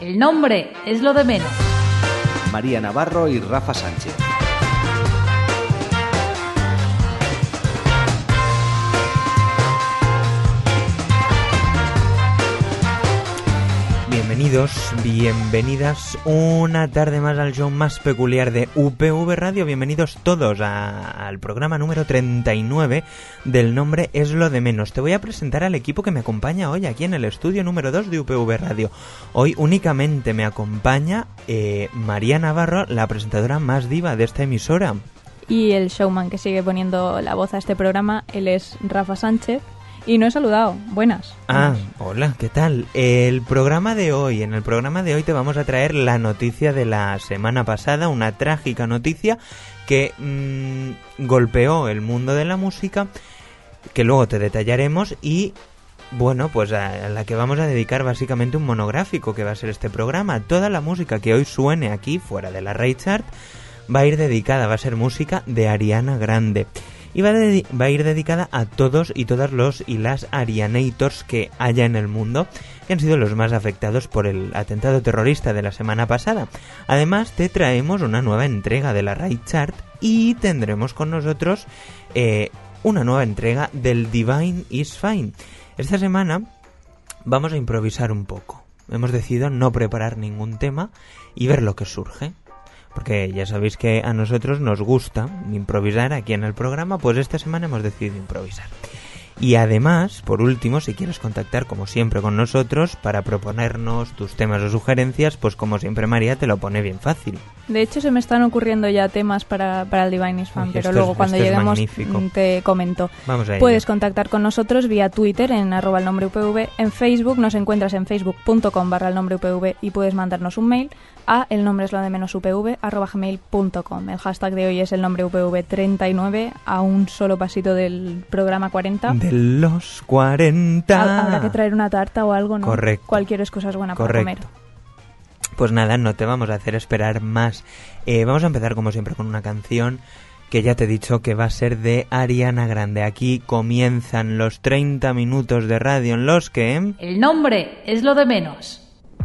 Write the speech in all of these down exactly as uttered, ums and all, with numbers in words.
El nombre es lo de menos. María Navarro y Rafa Sánchez. Bienvenidos, bienvenidas una tarde más al show más peculiar de U P V Radio. Bienvenidos todos a, al programa número treinta y nueve del Nombre es lo de menos. Te voy a presentar al equipo que me acompaña hoy aquí en el estudio número dos de U P V Radio. Hoy únicamente me acompaña eh, María Navarro, la presentadora más diva de esta emisora. Y el showman que sigue poniendo la voz a este programa, él es Rafa Sánchez. Y no he saludado. Buenas. Ah, hola, ¿qué tal? El programa de hoy, en el programa de hoy te vamos a traer la noticia de la semana pasada, una trágica noticia que mmm, golpeó el mundo de la música, que luego te detallaremos y, bueno, pues a la que vamos a dedicar básicamente un monográfico que va a ser este programa. Toda la música que hoy suene aquí, fuera de la Ray Chart, va a ir dedicada, va a ser música de Ariana Grande. Y va, de, va a ir dedicada a todos y todas los y las Arianators que haya en el mundo, que han sido los más afectados por el atentado terrorista de la semana pasada. Además, te traemos una nueva entrega de la Ray Chart y tendremos con nosotros eh, una nueva entrega del Divine is Fine. Esta semana vamos a improvisar un poco. Hemos decidido no preparar ningún tema y ver lo que surge. Porque ya sabéis que a nosotros nos gusta improvisar aquí en el programa, pues esta semana hemos decidido improvisar. Y además, por último, si quieres contactar como siempre con nosotros para proponernos tus temas o sugerencias, pues como siempre María te lo pone bien fácil. De hecho se me están ocurriendo ya temas para, para el Divine is Fine, Uy, pero es, luego cuando lleguemos te comento. Vamos a ello. Puedes contactar con nosotros vía Twitter en arroba el nombre U P V, en Facebook nos encuentras en facebook.com barra el nombre U P V y puedes mandarnos un mail a el nombre es lo de menos upv arroba gmail punto com. El hashtag de hoy es el nombre U P V treinta y nueve, a un solo pasito del programa cuarenta. De los cuarenta. Habrá que traer una tarta o algo, ¿no? Correcto. Cualquier cosa es buena Correcto. para comer. Pues nada, no te vamos a hacer esperar más. Eh, vamos a empezar como siempre con una canción que ya te he dicho que va a ser de Ariana Grande. Aquí comienzan los treinta minutos de radio en los que... El nombre es lo de menos.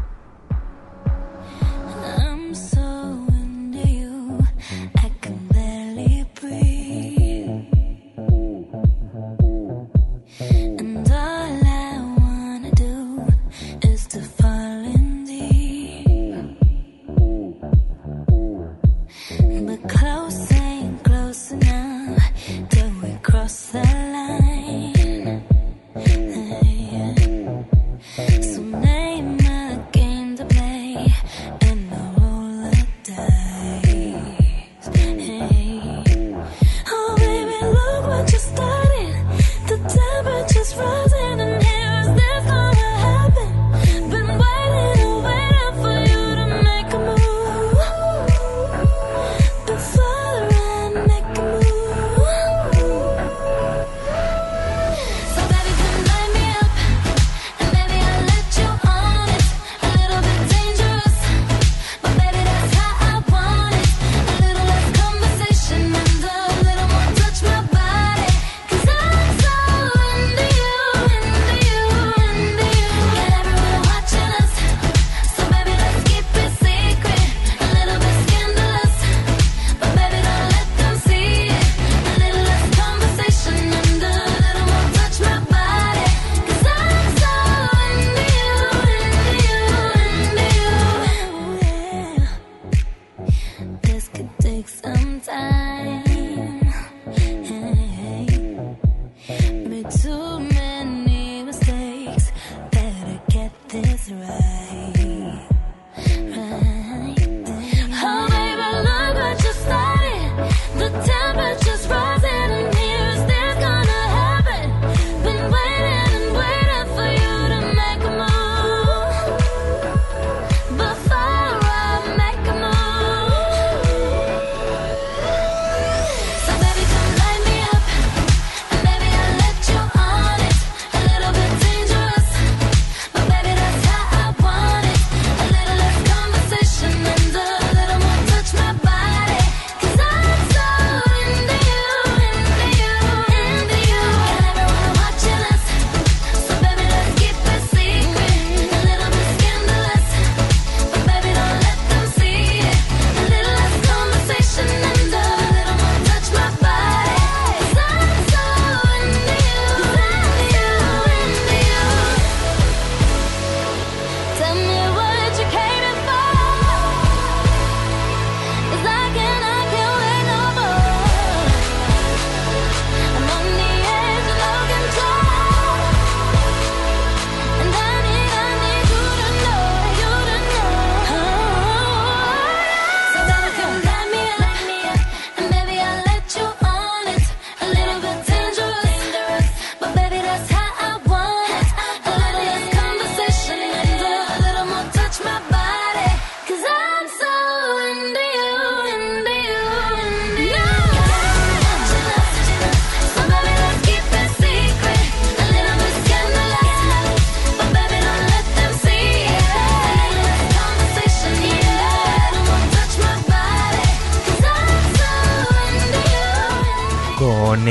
Cross the line. So name my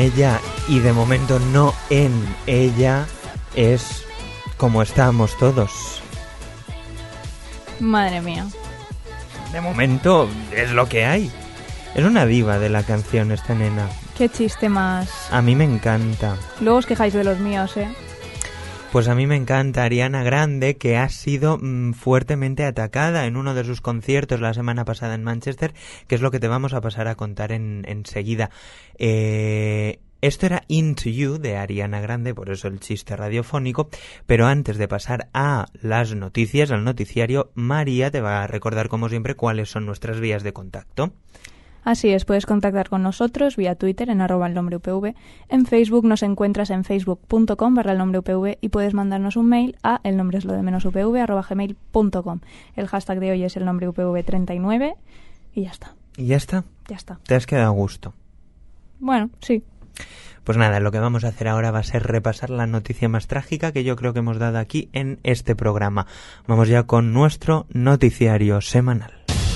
ella y de momento no en ella es como estamos todos. Madre mía. De momento es lo que hay. Es una diva de la canción esta nena. Qué chiste más. A mí me encanta. Luego os quejáis de los míos, ¿eh? Pues a mí me encanta Ariana Grande, que ha sido mmm, fuertemente atacada en uno de sus conciertos la semana pasada en Manchester, que es lo que te vamos a pasar a contar en, enseguida. Eh, esto era Into You de Ariana Grande, por eso el chiste radiofónico, pero antes de pasar a las noticias, al noticiario, María te va a recordar como siempre cuáles son nuestras vías de contacto. Así es, puedes contactar con nosotros vía Twitter en arroba el nombre upv, en Facebook nos encuentras en facebook.com barra el nombre upv y puedes mandarnos un mail a el nombre es lo de menos upv arroba gmail punto com. El hashtag de hoy es el nombre upv treinta y nueve y ya está. ¿Y ya está? Ya está. ¿Te has quedado a gusto? Bueno, sí. Pues nada, lo que vamos a hacer ahora va a ser repasar la noticia más trágica que yo creo que hemos dado aquí en este programa. Vamos ya con nuestro noticiario semanal.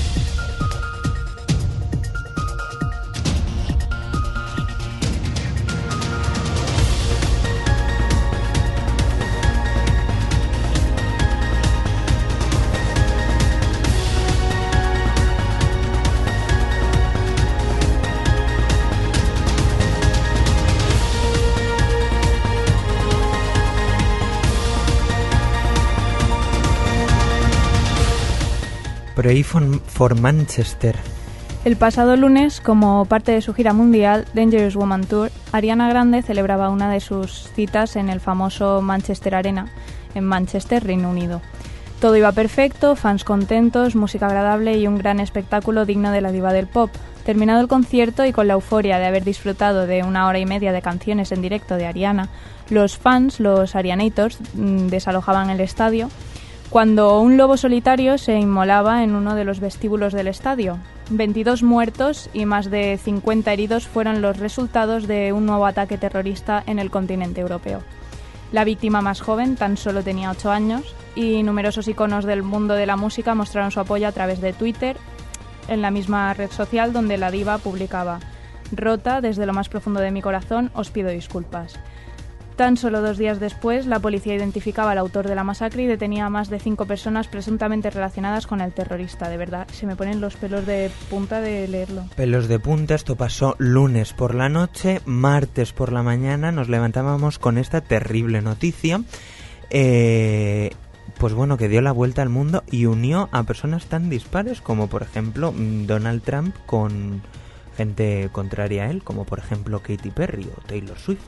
Pray for, for Manchester. El pasado lunes, como parte de su gira mundial Dangerous Woman Tour, Ariana Grande celebraba una de sus citas en el famoso Manchester Arena, en Manchester, Reino Unido. Todo iba perfecto, fans contentos, música agradable y un gran espectáculo digno de la diva del pop. Terminado el concierto y con la euforia de haber disfrutado de una hora y media de canciones en directo de Ariana, los fans, los Arianators, desalojaban el estadio cuando un lobo solitario se inmolaba en uno de los vestíbulos del estadio. veintidós muertos y más de cincuenta heridos fueron los resultados de un nuevo ataque terrorista en el continente europeo. La víctima más joven tan solo tenía ocho años y numerosos iconos del mundo de la música mostraron su apoyo a través de Twitter, en la misma red social donde la diva publicaba: «Rota, desde lo más profundo de mi corazón, os pido disculpas». Tan solo dos días después, la policía identificaba al autor de la masacre y detenía a más de cinco personas presuntamente relacionadas con el terrorista. De verdad, se me ponen los pelos de punta de leerlo. Pelos de punta, esto pasó lunes por la noche, martes por la mañana nos levantábamos con esta terrible noticia, eh, pues bueno, que dio la vuelta al mundo y unió a personas tan dispares como por ejemplo Donald Trump con gente contraria a él, como por ejemplo Katy Perry o Taylor Swift.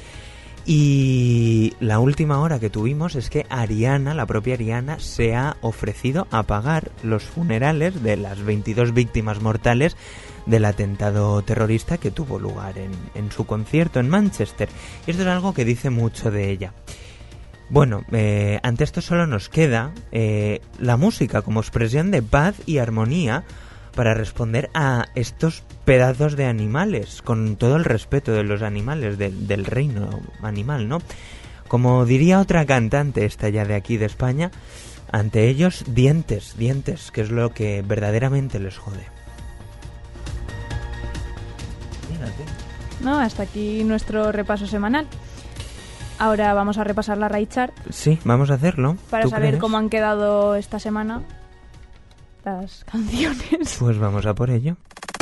Y la última hora que tuvimos es que Ariana, la propia Ariana, se ha ofrecido a pagar los funerales de las veintidós víctimas mortales del atentado terrorista que tuvo lugar en, en su concierto en Manchester. Y esto es algo que dice mucho de ella. Bueno, eh, ante esto solo nos queda eh, la música como expresión de paz y armonía para responder a estos pedazos de animales, con todo el respeto de los animales, de, del reino animal, ¿no? Como diría otra cantante, esta ya de aquí de España, ante ellos dientes, dientes, que es lo que verdaderamente les jode. No, hasta aquí nuestro repaso semanal. Ahora vamos a repasar la Rai Chart. Sí, vamos a hacerlo. Para saber crees? cómo han quedado esta semana las canciones. Pues vamos a por ello.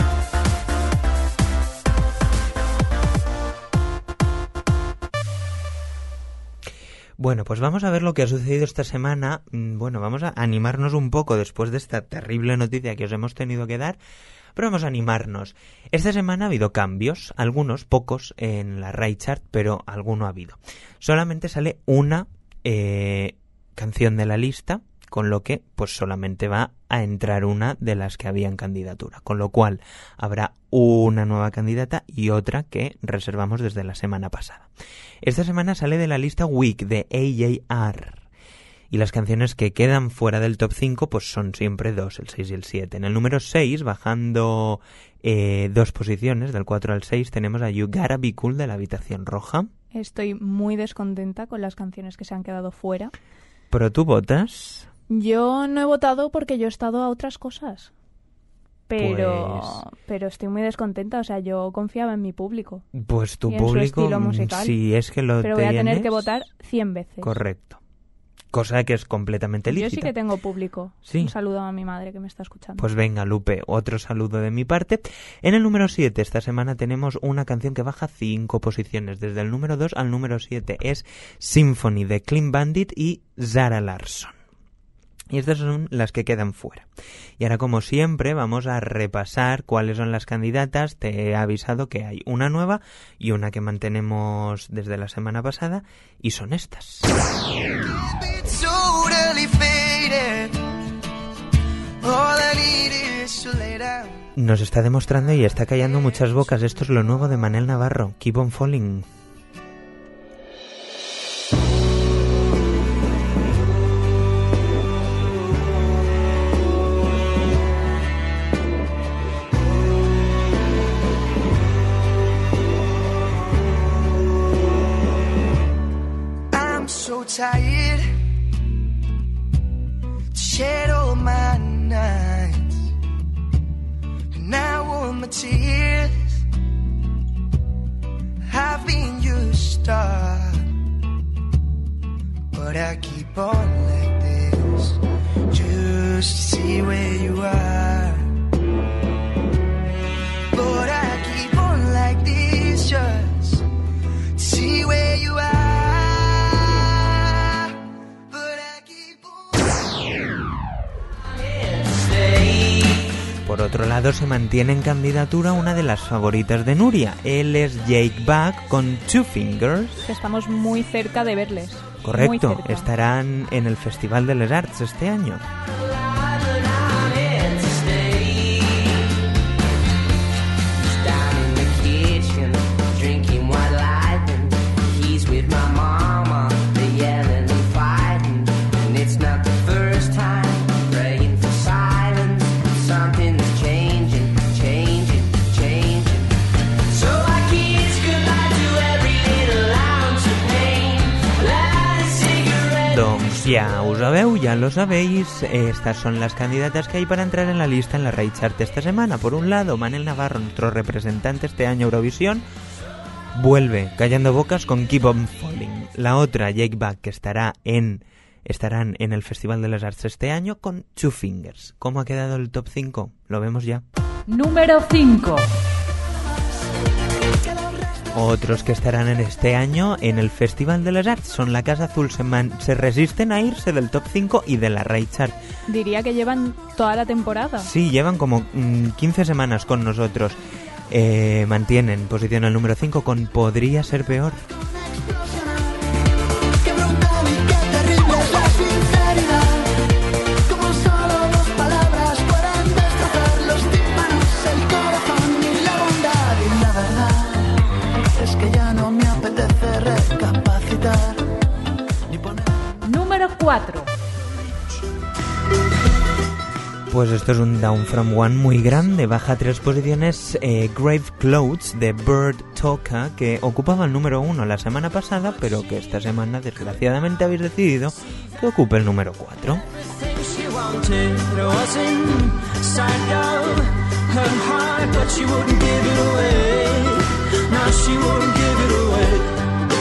Bueno, pues vamos a ver lo que ha sucedido esta semana. Bueno, vamos a animarnos un poco después de esta terrible noticia que os hemos tenido que dar, pero vamos a animarnos. Esta semana ha habido cambios, algunos, pocos, en la Rai Chart, pero alguno ha habido. Solamente sale una eh, canción de la lista, con lo que pues solamente va a entrar una de las que había en candidatura, con lo cual habrá una nueva candidata y otra que reservamos desde la semana pasada. Esta semana sale de la lista Week de A J R y las canciones que quedan fuera del top cinco pues son siempre dos, el seis y el siete. En el número seis, bajando eh, dos posiciones, del cuatro al seis, tenemos a You Gotta Be Cool de La Habitación Roja. Estoy muy descontenta con las canciones que se han quedado fuera. ¿Pero tú votas? Yo no he votado porque yo he estado a otras cosas. Pero, Pues- pero estoy muy descontenta, o sea, yo confiaba en mi público. Pues tu Y en su público, estilo mm, musical. si es que lo Pero voy a tener tienes, que votar cien veces. Correcto. Cosa que es completamente lícita. Yo sí que tengo público. Sí. Un saludo a mi madre que me está escuchando. Pues venga, Lupe, otro saludo de mi parte. En el número siete esta semana tenemos una canción que baja cinco posiciones, desde el número dos al número siete. Es Symphony de Clean Bandit y Zara Larsson. Y estas son las que quedan fuera. Y ahora, como siempre, vamos a repasar cuáles son las candidatas. Te he avisado que hay una nueva y una que mantenemos desde la semana pasada, y son estas. Nos está demostrando y está callando muchas bocas. Esto es lo nuevo de Manel Navarro, Keep on Falling. I'm so tired to shed all my nights, and now all my tears have been used up, but I keep on like this just to see where you are. But I keep on like this just to see where you are. Por otro lado, se mantiene en candidatura una de las favoritas de Nuria. Él es Jake Buck con Two Fingers. Estamos muy cerca de verles. Muy Correcto, cerca. estarán en el Festival de les Arts este año. Doncs ya os sabeu, ya lo sabéis, estas son las candidatas que hay para entrar en la lista en la Rai Chart esta semana. Por un lado, Manel Navarro, nuestro representante este año Eurovisión, vuelve callando bocas con Keep on Falling. La otra, Jake Buck, que estará en estarán en el Festival de las Arts este año con Two Fingers. ¿Cómo ha quedado el top cinco? Lo vemos ya. Número cinco. Otros que estarán en este año en el Festival de les Arts son la Casa Azul. Se, man- se resisten a irse del top cinco y de la Rai Chart. Diría que llevan toda la temporada. Sí, llevan como mm, quince semanas con nosotros. Eh, mantienen posición al número cinco con Podría ser peor. Qué brutal y qué terrible es la sinceridad. Como solo dos palabras pueden destrozar los tímpanos, el corazón y la bondad. Y la verdad es que ya no me apetece recapacitar ni poner. Número cuatro. Pues esto es un Down From One muy grande. Baja tres posiciones eh, Grave Clothes de Bird Talker, que ocupaba el número uno la semana pasada, pero que esta semana desgraciadamente habéis decidido que ocupe el número cuatro. She wanted was inside of her heart, but she wouldn't give it away. No, she wouldn't give it away.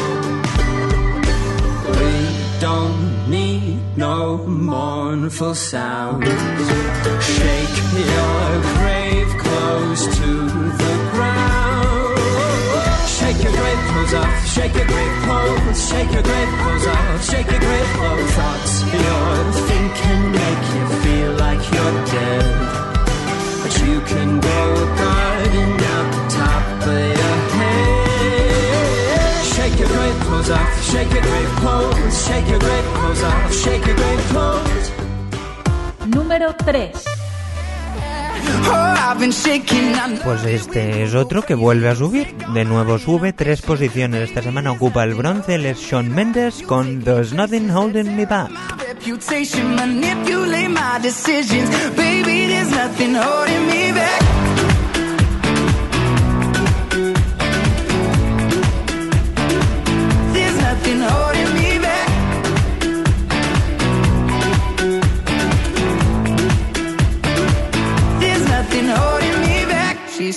We don't need no mournful sound. Shake your grave clothes to the ground. Shake your grave clothes off. Shake your grave clothes. Shake your grave clothes off. Shake your grave clothes. Thoughts you're thinking make you feel like you're dead, but you can grow a garden up top of your head. Shake your grave clothes off. Shake your grave clothes. Shake your grave clothes off. Shake your grave clothes. Número tres. Oh, I've been shaking and Pues este es otro que vuelve a subir. De nuevo sube tres posiciones. Esta semana ocupa el bronce. Él es Shawn Mendes con There's Nothing Holding Me Back. reputation manipulate my decisions. Baby, there's nothing holding me back. There's nothing holding me back. There's nothing holding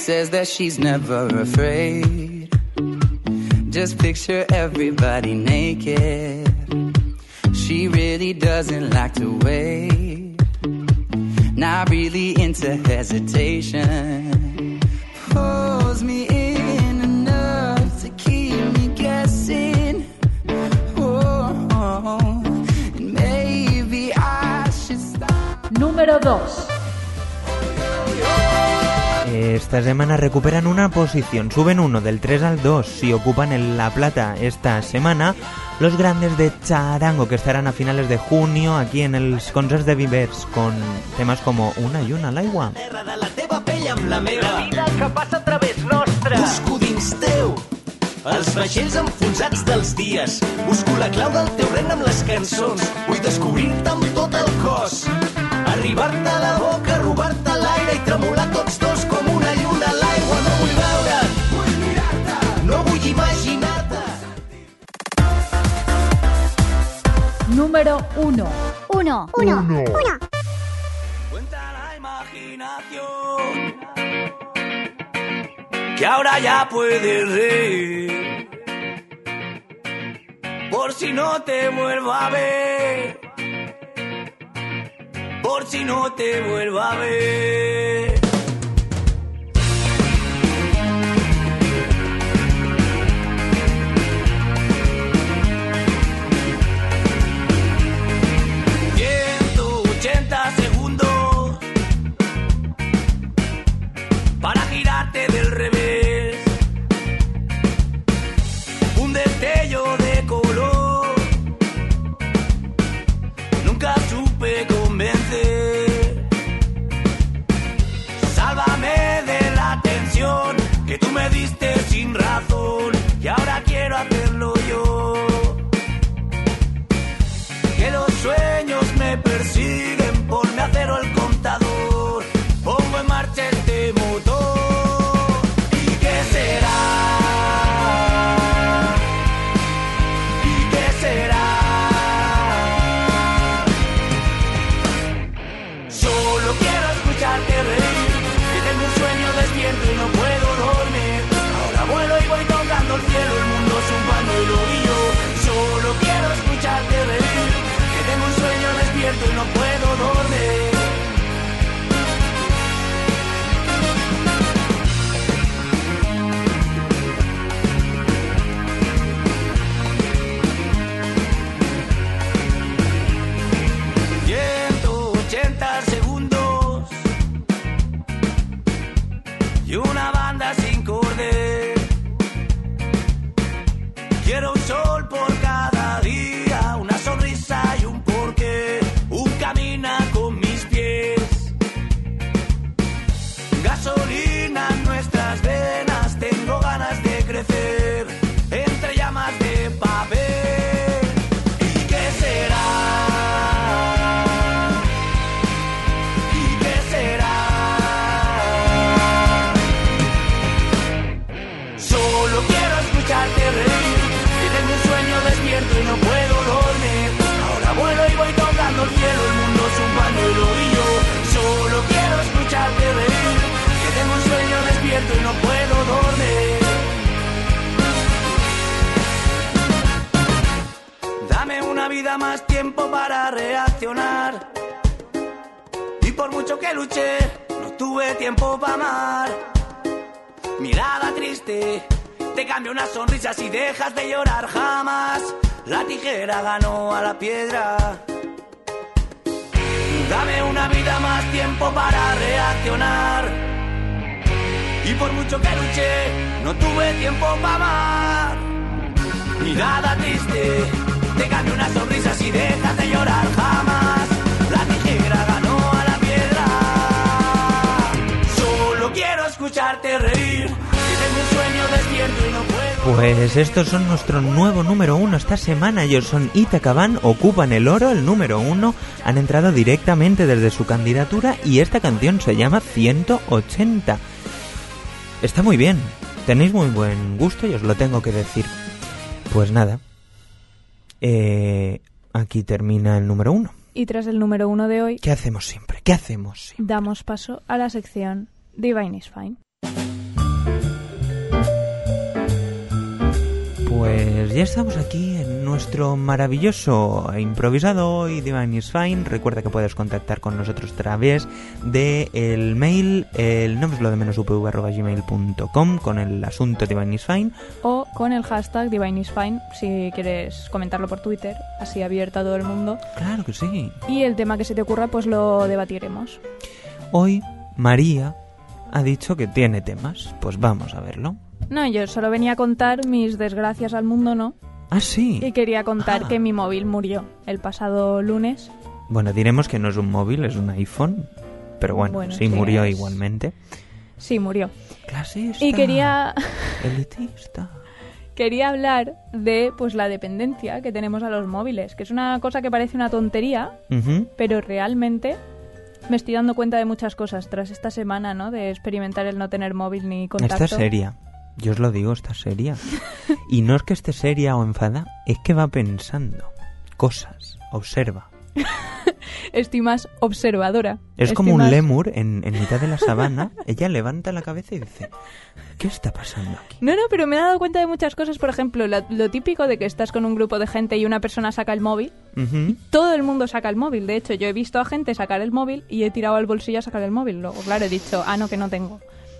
says that she's never afraid. Just picture everybody naked. She really doesn't like to wait. Not really into hesitation. Pulls me in enough to keep me guessing. Oh, oh, and maybe I should stop. Número dos. Esta semana recuperan una posición, suben uno del tres al dos y ocupan en la plata esta semana los grandes de Charango, que estarán a finales de junio aquí en els concerts de Vivers con temas como Una i una a l'aigua. La teva pell amb la meva, la vida que passa a través nostre. Busco dins teu els vaixells enfonsats dels dies. Busco la clau del teu regne amb les cançons. Vull descobrir-te amb tot el cos. Arribar-te a la boca, robar-te l'aire i tremolar tots dos com una lluna a l'aigua. No vull veure't, vull mirar-te, no vull imaginar-te. Número uno. Uno, uno, uno. uno. Cuenta la imaginación que ahora ya puedes reír. Por si no te vuelvo a ver. Por si no te vuelvo a ver. ciento ochenta segundos para girarte del revés. Un destello de color. Nunca supe convencer. Sálvame de la tensión que tú me diste sin razón y ahora quiero hacerlo yo. Que los sueños me persiguen, ponme a cero el contador, pongo en marcha este motor. ¿Y qué será? ¿Y qué será? Solo quiero escucharte reír, que tengo un sueño despierto y no puedo dormir. Ahora vuelo y voy tocando el cielo, el mundo es un pañuelo y yo solo quiero escucharte reír, que tengo un sueño despierto y no puedo dormir. ciento ochenta segundos y una banda sin cordel. Quiero un sol por cada día, una sonrisa y un porqué, un camina con mis pies. Gasolina en nuestras venas, tengo ganas de crecer entre llamas de papel. ¿Y qué será? ¿Y qué será? Solo quiero escucharte reír, que tengo un sueño despierto y no puedo dormir. Ahora vuelo y voy tocando el cielo, el mundo es un pañuelo y yo solo quiero escucharte reír, que tengo un sueño despierto y no puedo dormir. Dame una vida más tiempo para reaccionar. Y por mucho que luché, no tuve tiempo para amar. Mirada triste, te cambio una sonrisa si dejas de llorar jamás. La tijera ganó a la piedra. Dame una vida más tiempo para reaccionar. Y por mucho que luché, no tuve tiempo para amar. Mirada triste, te cambio una sonrisa si dejas de llorar jamás. La tijera ganó a la piedra. Solo quiero escucharte reír, que tengo un sueño despierto y no puedo. Pues estos son nuestro nuevo número uno esta semana. Ellos son Ítaca Van, ocupan el oro, el número uno. Han entrado directamente desde su candidatura y esta canción se llama ciento ochenta. Está muy bien, tenéis muy buen gusto y os lo tengo que decir. Pues nada, eh, aquí termina el número uno. Y tras el número uno de hoy, ¿Qué hacemos siempre? ¿Qué hacemos siempre? damos paso a la sección Divine is Fine. Pues ya estamos aquí en nuestro maravilloso e improvisado hoy Divine is Fine. Recuerda que puedes contactar con nosotros a través de el mail, el nombre es lo de menos upv arroba gmail punto com, con el asunto Divine is Fine. O con el hashtag Divine is Fine, si quieres comentarlo por Twitter, así abierto a todo el mundo. Claro que sí. Y el tema que se te ocurra, pues lo debatiremos. Hoy María ha dicho que tiene temas, pues vamos a verlo. No, yo solo venía a contar mis desgracias al mundo, ¿no? Ah, sí. Y quería contar Ah. que mi móvil murió el pasado lunes. Bueno, diremos que no es un móvil, es un iPhone, pero bueno, Bueno, sí, sí, murió es- igualmente. Sí, murió. Clasista. Y quería Elitista. quería hablar de pues la dependencia que tenemos a los móviles, que es una cosa que parece una tontería, Ujú. pero realmente me estoy dando cuenta de muchas cosas tras esta semana, ¿no? De experimentar el no tener móvil ni contacto. Está seria. Yo os lo digo, está seria. Y no es que esté seria o enfada, es que va pensando cosas, observa. Estoy más observadora. Es Estoy como un más- lémur en, en mitad de la sabana. Ella levanta la cabeza y dice, ¿qué está pasando aquí? No, no, pero me he dado cuenta de muchas cosas. Por ejemplo, la- lo típico de que estás con un grupo de gente y una persona saca el móvil. Ujú. Todo el mundo saca el móvil. De hecho, yo he visto a gente sacar el móvil y he tirado al bolsillo a sacar el móvil. Luego, claro, he dicho, ah, no, que no tengo.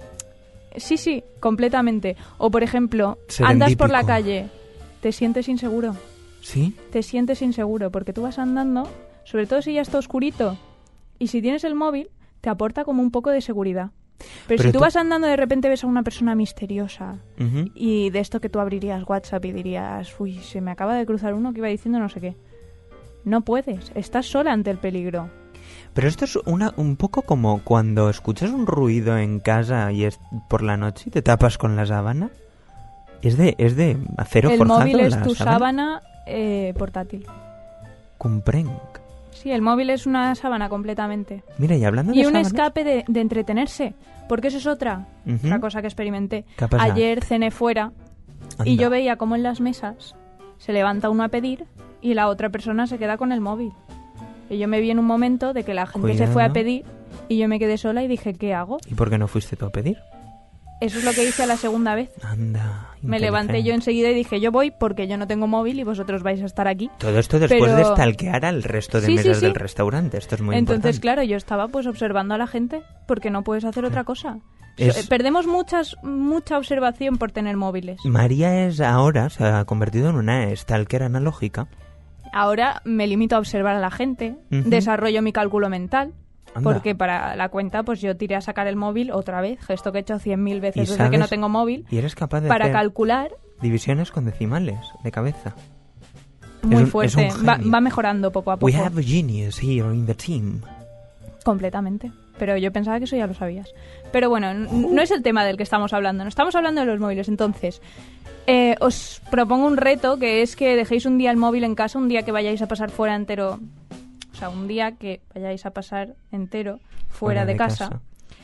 Sí, sí, completamente. O, por ejemplo, andas por la Serendípico. calle, te sientes inseguro. ¿Sí? Te sientes inseguro porque tú vas andando, sobre todo si ya está oscurito, y si tienes el móvil, te aporta como un poco de seguridad. Pero, Pero si tú tú- vas andando, de repente ves a una persona misteriosa Ujú. y de esto que tú abrirías WhatsApp y dirías, uy, se me acaba de cruzar uno que iba diciendo no sé qué. No puedes, estás sola ante el peligro. Pero esto es una, un poco como cuando escuchas un ruido en casa y es por la noche y te tapas con la sábana. Es de, es de acero El forjado. móvil es la tu sábana eh, portátil. Comprenc. Sí, el móvil es una sábana completamente. Mira, y hablando de Y un sábanas, escape de, de entretenerse, porque eso es otra, Ujú. otra cosa que experimenté. ¿Qué ha pasado? Ayer cené fuera y anda. yo veía cómo en las mesas se levanta uno a pedir y la otra persona se queda con el móvil. Y yo me vi en un momento de que la gente se fue a Cuidado. pedir y yo me quedé sola y dije, ¿qué hago? ¿Y por qué no fuiste tú a pedir? Eso es lo que hice a la segunda vez. Anda. Me levanté yo inteligente. enseguida y dije, yo voy porque yo no tengo móvil y vosotros vais a estar aquí. Todo esto después Pero- de stalkear al resto de Sí, sí, mesas sí. del restaurante. Esto es muy Entonces, importante. claro, yo estaba pues observando a la gente porque no puedes hacer otra cosa. Es- So- Perdemos muchas, mucha observación por tener móviles. María es ahora, se ha convertido en una stalker analógica. Ahora me limito a observar a la gente, Ujú. desarrollo mi cálculo mental, Anda. porque para la cuenta pues yo tiré a sacar el móvil otra vez, gesto que he hecho cien mil Y veces desde sabes- que no tengo móvil, Y eres capaz de para hacer calcular divisiones con decimales de cabeza. muy un- fuerte. es un Va, genio. va mejorando poco a poco. We have a genius here in the team. Completamente. Pero yo pensaba que eso ya lo sabías. Pero bueno, n- no es el tema del que estamos hablando. No estamos hablando de los móviles. Entonces, eh, os propongo un reto que es que dejéis un día el móvil en casa, un día que vayáis a pasar fuera entero. O sea, un día que vayáis a pasar entero fuera, de, casa,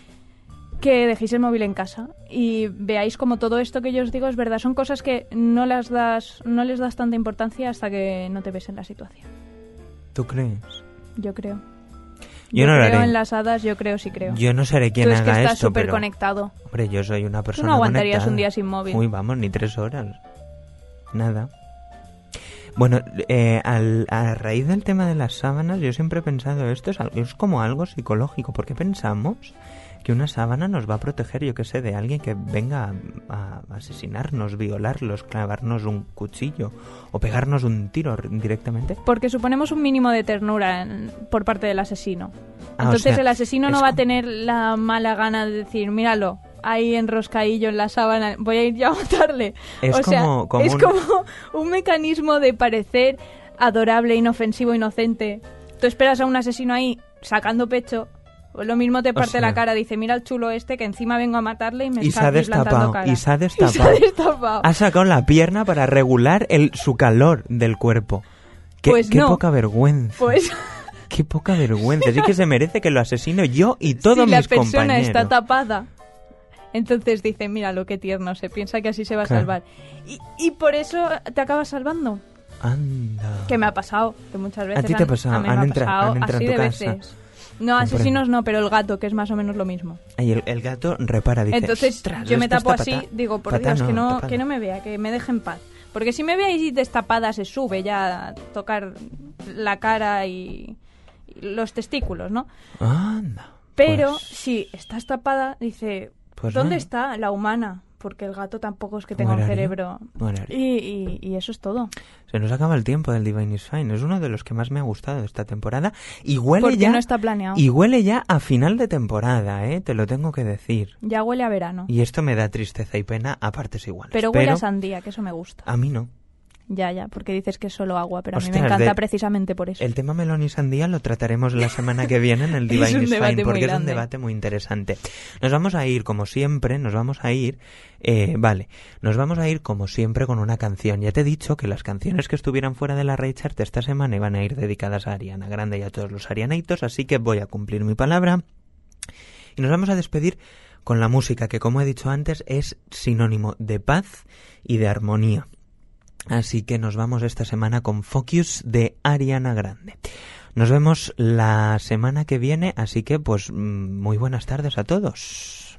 Que dejéis el móvil en casa y veáis como todo esto que yo os digo es verdad. Son cosas que no las das, no les das tanta importancia hasta que no te ves en la situación. ¿Tú crees? Yo creo. Yo no lo creo haré. en las hadas, yo creo, sí creo. Yo no seré quien Tú es que haga estás esto, súper pero... conectado. Hombre, yo soy una persona Tú no aguantarías conectada. un día sin móvil. Uy, vamos, ni tres horas. Nada. Bueno, eh, al- a raíz del tema de las sábanas, yo siempre he pensado, esto es, al- es como algo psicológico, porque pensamos que una sábana nos va a proteger, yo qué sé, de alguien que venga a, a asesinarnos, violarlos, clavarnos un cuchillo o pegarnos un tiro r- directamente. Porque suponemos un mínimo de ternura en- por parte del asesino. Ah, o Entonces sea, el asesino no es va a como- tener la mala gana de decir, míralo, ahí enroscadillo en la sábana, voy a ir ya a matarle. Es o sea, como- como es un- como un mecanismo de parecer adorable, inofensivo, inocente. Tú esperas a un asesino ahí sacando pecho, pues lo mismo te parte sea- la cara, dice, mira el chulo este que encima vengo a matarle y me Y está se ha aquí plantando destapado, cara. y se ha Y se destapado. ha destapado. Ha sacado la pierna para regular el, su calor del cuerpo. Qué, Pues qué no. poca vergüenza. Pues Qué poca vergüenza. Sí que se merece que lo asesino yo y todos si la mis persona compañeros. está tapada, entonces dice, mira lo que tierno, se piensa que así se va a Claro. salvar. Y, y por eso te acabas salvando. Anda. Que me ha pasado, que muchas veces ti te ha han- pasado? a mí han me ha entra- pasado han entrado así en tu de casa. veces. No, Comprendo. asesinos no, pero el gato, que es más o menos lo mismo. Y el, el gato repara, dice... Entonces "Ostras, yo me esto tapo está así, pata- digo, por pata Dios, que no, tapada". que no me vea, que me deje en paz. Porque si me ve ahí destapada se sube ya a tocar la cara y, y los testículos, ¿no? Anda. Pero pues... si estás tapada, dice, pues ¿dónde no. está la humana? Porque el gato tampoco es que tenga un Horario. cerebro. Horario. Y, y, y eso es todo. Se nos acaba el tiempo del Divine is Fine. Es uno de los que más me ha gustado de esta temporada. Y huele Porque ya... no está planeado. Y huele ya a final de temporada, ¿eh? Te lo tengo que decir. Ya huele a verano. Y esto me da tristeza y pena a partes iguales. Pero huele a sandía, que eso me gusta. A mí no. Ya, ya, porque dices que es solo agua, pero a Ostras, mí me encanta de... precisamente por eso. El tema melón y sandía lo trataremos la semana que viene en el Divine Es un is debate Fine, muy porque es un grande. debate muy interesante. Nos vamos a ir, como siempre, nos vamos a ir... Eh, vale, nos vamos a ir, como siempre, con una canción. Ya te he dicho que las canciones que estuvieran fuera de la Ray Chart esta semana iban a ir dedicadas a Ariana Grande y a todos los arianeitos, así que voy a cumplir mi palabra. Y nos vamos a despedir con la música, que, como he dicho antes, es sinónimo de paz y de armonía. Así que nos vamos esta semana con Focus de Ariana Grande. Nos vemos la semana que viene, así que pues muy buenas tardes a todos.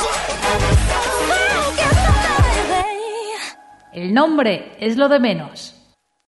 El nombre es lo de menos.